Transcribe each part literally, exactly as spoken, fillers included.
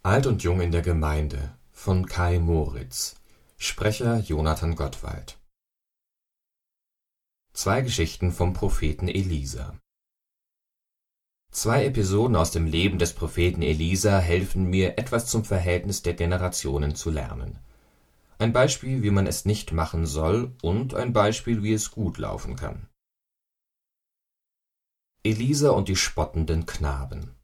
Alt und Jung in der Gemeinde von Kai Moritz. Sprecher Jonathan Gottwald. Zwei Geschichten vom Propheten Elisa. Zwei Episoden aus dem Leben des Propheten Elisa helfen mir, etwas zum Verhältnis der Generationen zu lernen. Ein Beispiel, wie man es nicht machen soll, und ein Beispiel, wie es gut laufen kann. Elisa und die spottenden Knaben.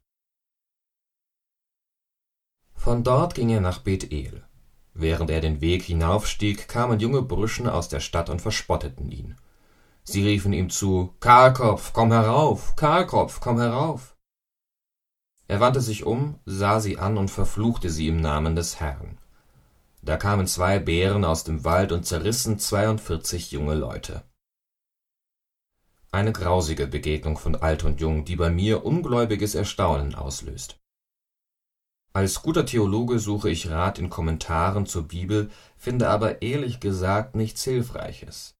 Von dort ging er nach Bethel. Während er den Weg hinaufstieg, kamen junge Burschen aus der Stadt und verspotteten ihn. Sie riefen ihm zu: »Kahlkopf, komm herauf! Kahlkopf, komm herauf!« Er wandte sich um, sah sie an und verfluchte sie im Namen des Herrn. Da kamen zwei Bären aus dem Wald und zerrissen zweiundvierzig junge Leute. Eine grausige Begegnung von Alt und Jung, die bei mir ungläubiges Erstaunen auslöst. Als guter Theologe suche ich Rat in Kommentaren zur Bibel, finde aber ehrlich gesagt nichts Hilfreiches.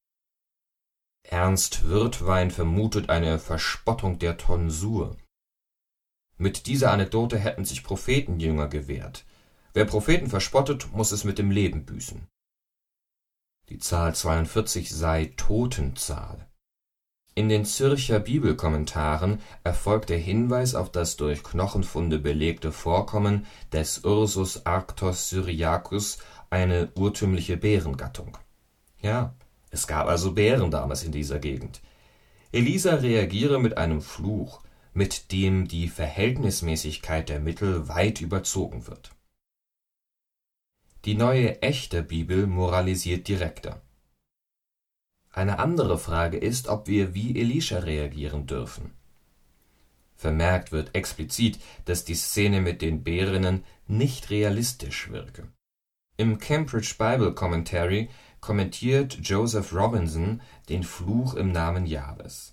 Ernst Wirtwein vermutet eine Verspottung der Tonsur. Mit dieser Anekdote hätten sich Prophetenjünger gewehrt. Wer Propheten verspottet, muss es mit dem Leben büßen. Die Zahl zweiundvierzig sei Totenzahl. In den Zürcher Bibelkommentaren erfolgt der Hinweis auf das durch Knochenfunde belegte Vorkommen des Ursus arctos syriacus, eine urtümliche Bärengattung. Ja, es gab also Bären damals in dieser Gegend. Elisa reagiere mit einem Fluch, mit dem die Verhältnismäßigkeit der Mittel weit überzogen wird. Die neue echte Bibel moralisiert direkter. Eine andere Frage ist, ob wir wie Elisha reagieren dürfen. Vermerkt wird explizit, dass die Szene mit den Bärinnen nicht realistisch wirke. Im Cambridge Bible Commentary kommentiert Joseph Robinson den Fluch im Namen Jahwes.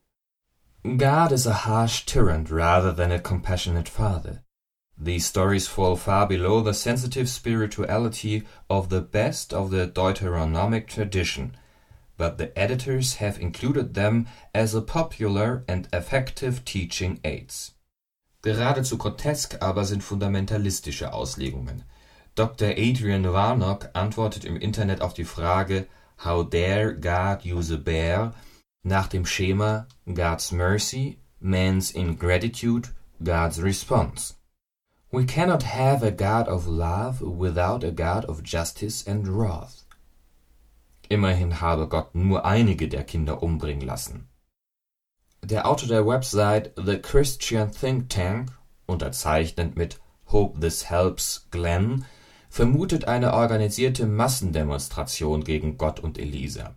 God is a harsh tyrant rather than a compassionate father. These stories fall far below the sensitive spirituality of the best of the Deuteronomic tradition, but the editors have included them as a popular and effective teaching aids. Geradezu grotesk aber sind fundamentalistische Auslegungen. Doktor Adrian Warnock antwortet im Internet auf die Frage How dare God use a bear? Nach dem Schema God's mercy, man's ingratitude, God's response. We cannot have a God of love without a God of justice and wrath. Immerhin habe Gott nur einige der Kinder umbringen lassen. Der Autor der Website The Christian Think Tank, unterzeichnet mit Hope This Helps Glenn, vermutet eine organisierte Massendemonstration gegen Gott und Elisa.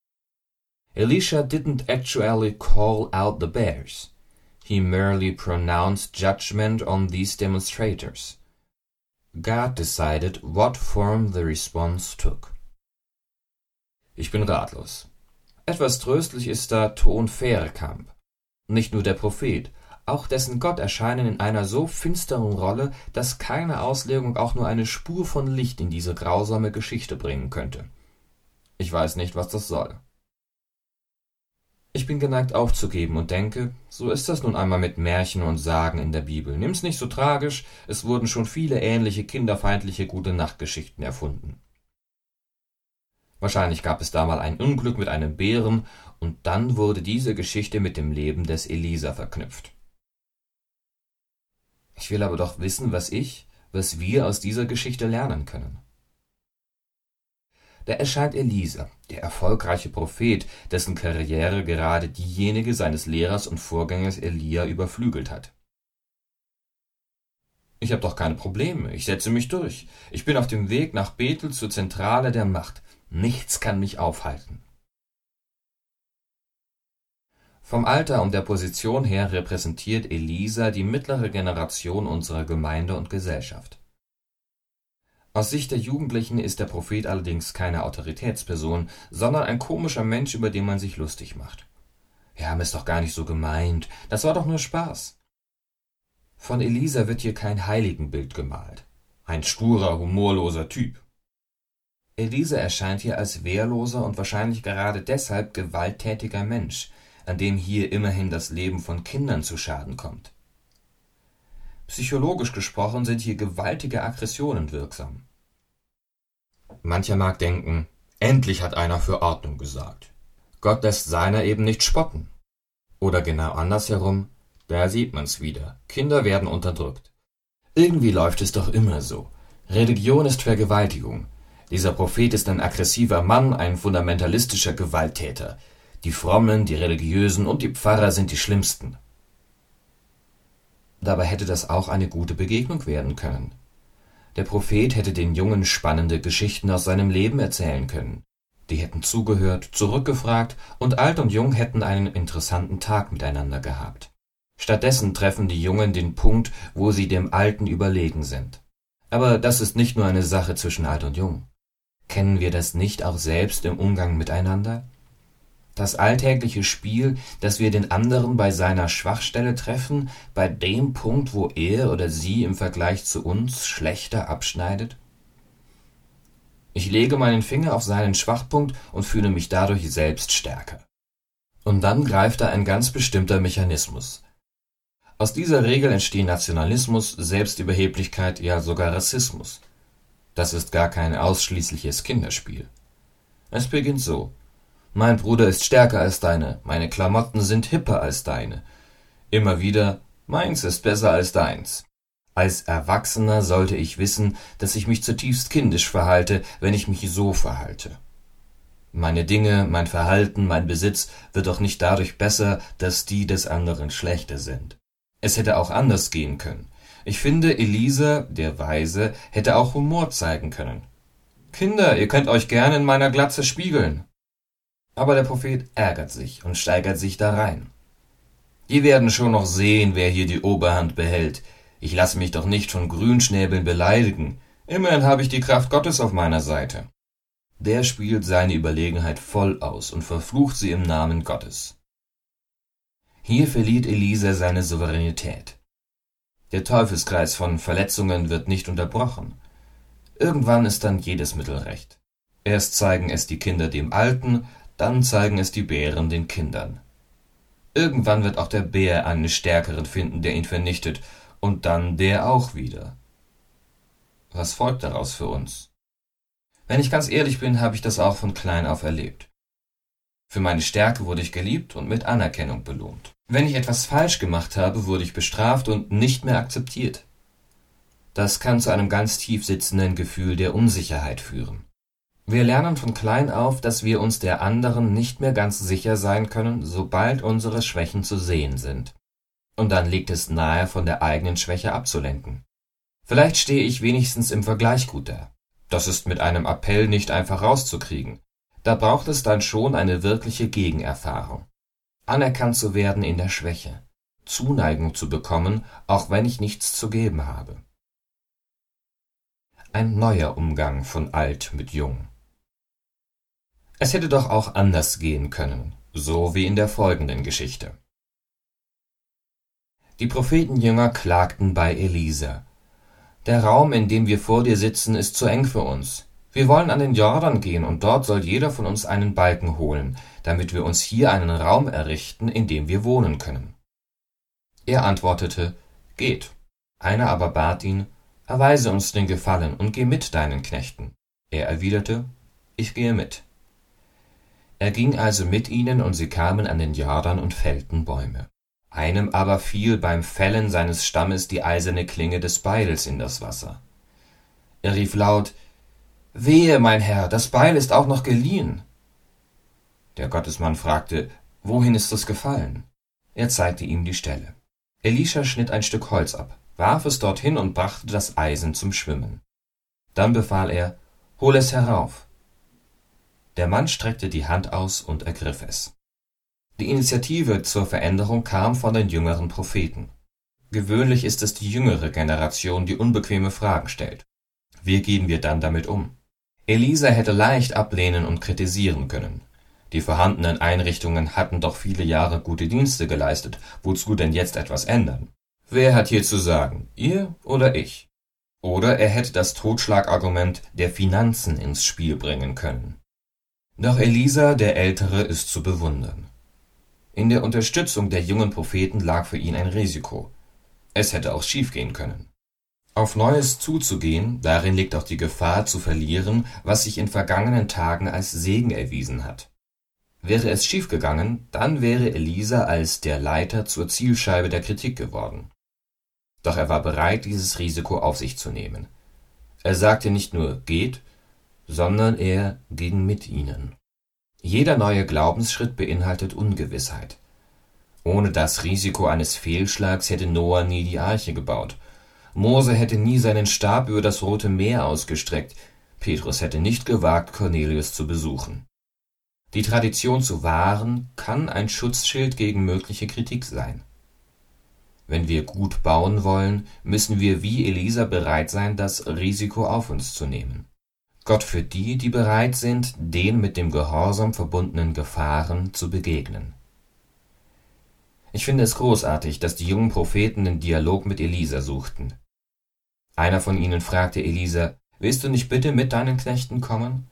Elisha didn't actually call out the bears. He merely pronounced judgment on these demonstrators. God decided what form the response took. Ich bin ratlos. Etwas tröstlich ist da Ton Veerkamp. Nicht nur der Prophet, auch dessen Gott erscheinen in einer so finsteren Rolle, dass keine Auslegung auch nur eine Spur von Licht in diese grausame Geschichte bringen könnte. Ich weiß nicht, was das soll. Ich bin geneigt aufzugeben und denke, so ist das nun einmal mit Märchen und Sagen in der Bibel. Nimm's nicht so tragisch, es wurden schon viele ähnliche kinderfeindliche Gute-Nacht-Geschichten erfunden. Wahrscheinlich gab es da mal ein Unglück mit einem Bären, und dann wurde diese Geschichte mit dem Leben des Elisa verknüpft. Ich will aber doch wissen, was ich, was wir aus dieser Geschichte lernen können. Da erscheint Elisa, der erfolgreiche Prophet, dessen Karriere gerade diejenige seines Lehrers und Vorgängers Elia überflügelt hat. Ich habe doch keine Probleme, ich setze mich durch. Ich bin auf dem Weg nach Bethel zur Zentrale der Macht. Nichts kann mich aufhalten. Vom Alter und der Position her repräsentiert Elisa die mittlere Generation unserer Gemeinde und Gesellschaft. Aus Sicht der Jugendlichen ist der Prophet allerdings keine Autoritätsperson, sondern ein komischer Mensch, über den man sich lustig macht. Wir haben es doch gar nicht so gemeint, das war doch nur Spaß. Von Elisa wird hier kein Heiligenbild gemalt. Ein sturer, humorloser Typ. Elisa erscheint hier als wehrloser und wahrscheinlich gerade deshalb gewalttätiger Mensch, an dem hier immerhin das Leben von Kindern zu Schaden kommt. Psychologisch gesprochen sind hier gewaltige Aggressionen wirksam. Mancher mag denken, endlich hat einer für Ordnung gesorgt. Gott lässt seiner eben nicht spotten. Oder genau andersherum, da sieht man's wieder, Kinder werden unterdrückt. Irgendwie läuft es doch immer so. Religion ist Vergewaltigung. Dieser Prophet ist ein aggressiver Mann, ein fundamentalistischer Gewalttäter. Die Frommen, die Religiösen und die Pfarrer sind die Schlimmsten. Dabei hätte das auch eine gute Begegnung werden können. Der Prophet hätte den Jungen spannende Geschichten aus seinem Leben erzählen können. Die hätten zugehört, zurückgefragt und alt und jung hätten einen interessanten Tag miteinander gehabt. Stattdessen treffen die Jungen den Punkt, wo sie dem Alten überlegen sind. Aber das ist nicht nur eine Sache zwischen alt und jung. Kennen wir das nicht auch selbst im Umgang miteinander? Das alltägliche Spiel, dass wir den anderen bei seiner Schwachstelle treffen, bei dem Punkt, wo er oder sie im Vergleich zu uns schlechter abschneidet? Ich lege meinen Finger auf seinen Schwachpunkt und fühle mich dadurch selbst stärker. Und dann greift da ein ganz bestimmter Mechanismus. Aus dieser Regel entstehen Nationalismus, Selbstüberheblichkeit, ja sogar Rassismus. Das ist gar kein ausschließliches Kinderspiel. Es beginnt so: Mein Bruder ist stärker als deine, meine Klamotten sind hipper als deine. Immer wieder: Meins ist besser als deins. Als Erwachsener sollte ich wissen, dass ich mich zutiefst kindisch verhalte, wenn ich mich so verhalte. Meine Dinge, mein Verhalten, mein Besitz wird doch nicht dadurch besser, dass die des anderen schlechter sind. Es hätte auch anders gehen können. Ich finde, Elisa, der Weise, hätte auch Humor zeigen können. Kinder, ihr könnt euch gerne in meiner Glatze spiegeln. Aber der Prophet ärgert sich und steigert sich da rein. Die werden schon noch sehen, wer hier die Oberhand behält. Ich lasse mich doch nicht von Grünschnäbeln beleidigen. Immerhin habe ich die Kraft Gottes auf meiner Seite. Der spielt seine Überlegenheit voll aus und verflucht sie im Namen Gottes. Hier verliert Elisa seine Souveränität. Der Teufelskreis von Verletzungen wird nicht unterbrochen. Irgendwann ist dann jedes Mittel recht. Erst zeigen es die Kinder dem Alten, dann zeigen es die Bären den Kindern. Irgendwann wird auch der Bär einen Stärkeren finden, der ihn vernichtet, und dann der auch wieder. Was folgt daraus für uns? Wenn ich ganz ehrlich bin, habe ich das auch von klein auf erlebt. Für meine Stärke wurde ich geliebt und mit Anerkennung belohnt. Wenn ich etwas falsch gemacht habe, wurde ich bestraft und nicht mehr akzeptiert. Das kann zu einem ganz tief sitzenden Gefühl der Unsicherheit führen. Wir lernen von klein auf, dass wir uns der anderen nicht mehr ganz sicher sein können, sobald unsere Schwächen zu sehen sind. Und dann liegt es nahe, von der eigenen Schwäche abzulenken. Vielleicht stehe ich wenigstens im Vergleich gut da. Das ist mit einem Appell nicht einfach rauszukriegen. Da braucht es dann schon eine wirkliche Gegenerfahrung. Anerkannt zu werden in der Schwäche. Zuneigung zu bekommen, auch wenn ich nichts zu geben habe. Ein neuer Umgang von alt mit jung. Es hätte doch auch anders gehen können, so wie in der folgenden Geschichte. Die Prophetenjünger klagten bei Elisa: Der Raum, in dem wir vor dir sitzen, ist zu eng für uns. Wir wollen an den Jordan gehen, und dort soll jeder von uns einen Balken holen, damit wir uns hier einen Raum errichten, in dem wir wohnen können. Er antwortete: Geht. Einer aber bat ihn: Erweise uns den Gefallen und geh mit deinen Knechten. Er erwiderte: Ich gehe mit. Er ging also mit ihnen, und sie kamen an den Jordan und fällten Bäume. Einem aber fiel beim Fällen seines Stammes die eiserne Klinge des Beils in das Wasser. Er rief laut: Wehe, mein Herr, das Beil ist auch noch geliehen. Der Gottesmann fragte: Wohin ist es gefallen? Er zeigte ihm die Stelle. Elisha schnitt ein Stück Holz ab, warf es dorthin und brachte das Eisen zum Schwimmen. Dann befahl er: Hol es herauf. Der Mann streckte die Hand aus und ergriff es. Die Initiative zur Veränderung kam von den jüngeren Propheten. Gewöhnlich ist es die jüngere Generation, die unbequeme Fragen stellt. Wie gehen wir dann damit um? Elisa hätte leicht ablehnen und kritisieren können. Die vorhandenen Einrichtungen hatten doch viele Jahre gute Dienste geleistet, wozu denn jetzt etwas ändern? Wer hat hier zu sagen, ihr oder ich? Oder er hätte das Totschlagargument der Finanzen ins Spiel bringen können. Doch Elisa, der Ältere, ist zu bewundern. In der Unterstützung der jungen Propheten lag für ihn ein Risiko. Es hätte auch schiefgehen können. Auf Neues zuzugehen, darin liegt auch die Gefahr zu verlieren, was sich in vergangenen Tagen als Segen erwiesen hat. Wäre es schiefgegangen, dann wäre Elisa als der Leiter zur Zielscheibe der Kritik geworden. Doch er war bereit, dieses Risiko auf sich zu nehmen. Er sagte nicht nur geht, sondern er ging mit ihnen. Jeder neue Glaubensschritt beinhaltet Ungewissheit. Ohne das Risiko eines Fehlschlags hätte Noah nie die Arche gebaut. Mose hätte nie seinen Stab über das Rote Meer ausgestreckt. Petrus hätte nicht gewagt, Cornelius zu besuchen. Die Tradition zu wahren kann ein Schutzschild gegen mögliche Kritik sein. Wenn wir gut bauen wollen, müssen wir wie Elisa bereit sein, das Risiko auf uns zu nehmen. Gott führt die, die bereit sind, den mit dem Gehorsam verbundenen Gefahren zu begegnen. Ich finde es großartig, dass die jungen Propheten den Dialog mit Elisa suchten. Einer von ihnen fragte Elisa: Willst du nicht bitte mit deinen Knechten kommen?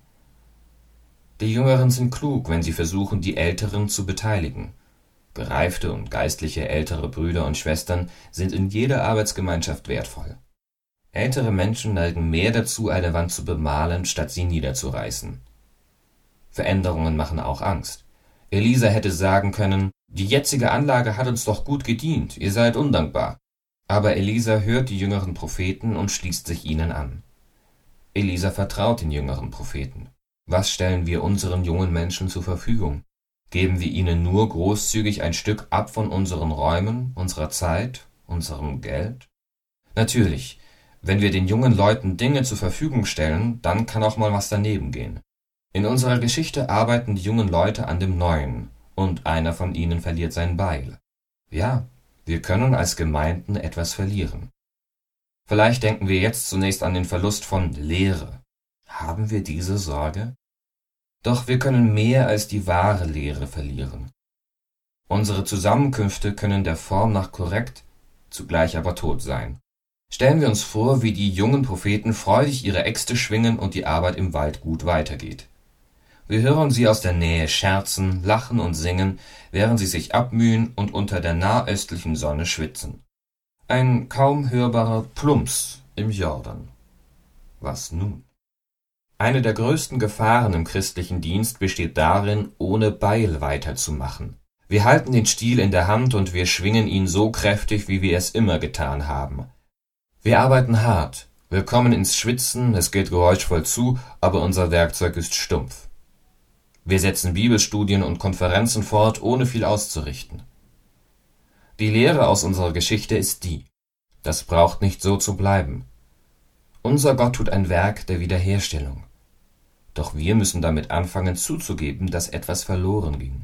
Die Jüngeren sind klug, wenn sie versuchen, die Älteren zu beteiligen. Gereifte und geistliche ältere Brüder und Schwestern sind in jeder Arbeitsgemeinschaft wertvoll. Ältere Menschen neigen mehr dazu, eine Wand zu bemalen, statt sie niederzureißen. Veränderungen machen auch Angst. Elisa hätte sagen können: Die jetzige Anlage hat uns doch gut gedient, ihr seid undankbar. Aber Elisa hört die jüngeren Propheten und schließt sich ihnen an. Elisa vertraut den jüngeren Propheten. Was stellen wir unseren jungen Menschen zur Verfügung? Geben wir ihnen nur großzügig ein Stück ab von unseren Räumen, unserer Zeit, unserem Geld? Natürlich, wenn wir den jungen Leuten Dinge zur Verfügung stellen, dann kann auch mal was daneben gehen. In unserer Geschichte arbeiten die jungen Leute an dem Neuen, und einer von ihnen verliert sein Beil. Ja, wir können als Gemeinden etwas verlieren. Vielleicht denken wir jetzt zunächst an den Verlust von Lehre. Haben wir diese Sorge? Doch wir können mehr als die wahre Lehre verlieren. Unsere Zusammenkünfte können der Form nach korrekt, zugleich aber tot sein. Stellen wir uns vor, wie die jungen Propheten freudig ihre Äxte schwingen und die Arbeit im Wald gut weitergeht. Wir hören sie aus der Nähe scherzen, lachen und singen, während sie sich abmühen und unter der nahöstlichen Sonne schwitzen. Ein kaum hörbarer Plumps im Jordan. Was nun? Eine der größten Gefahren im christlichen Dienst besteht darin, ohne Beil weiterzumachen. Wir halten den Stiel in der Hand und wir schwingen ihn so kräftig, wie wir es immer getan haben. Wir arbeiten hart, wir kommen ins Schwitzen, es geht geräuschvoll zu, aber unser Werkzeug ist stumpf. Wir setzen Bibelstudien und Konferenzen fort, ohne viel auszurichten. Die Lehre aus unserer Geschichte ist die: Das braucht nicht so zu bleiben. Unser Gott tut ein Werk der Wiederherstellung. Doch wir müssen damit anfangen zuzugeben, dass etwas verloren ging.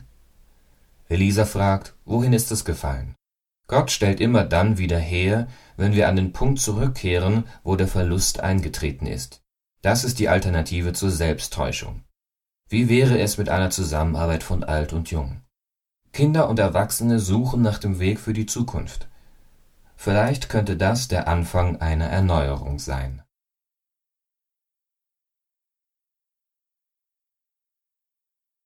Elisa fragt: Wohin ist es gefallen? Gott stellt immer dann wieder her, wenn wir an den Punkt zurückkehren, wo der Verlust eingetreten ist. Das ist die Alternative zur Selbsttäuschung. Wie wäre es mit einer Zusammenarbeit von Alt und Jung? Kinder und Erwachsene suchen nach dem Weg für die Zukunft. Vielleicht könnte das der Anfang einer Erneuerung sein.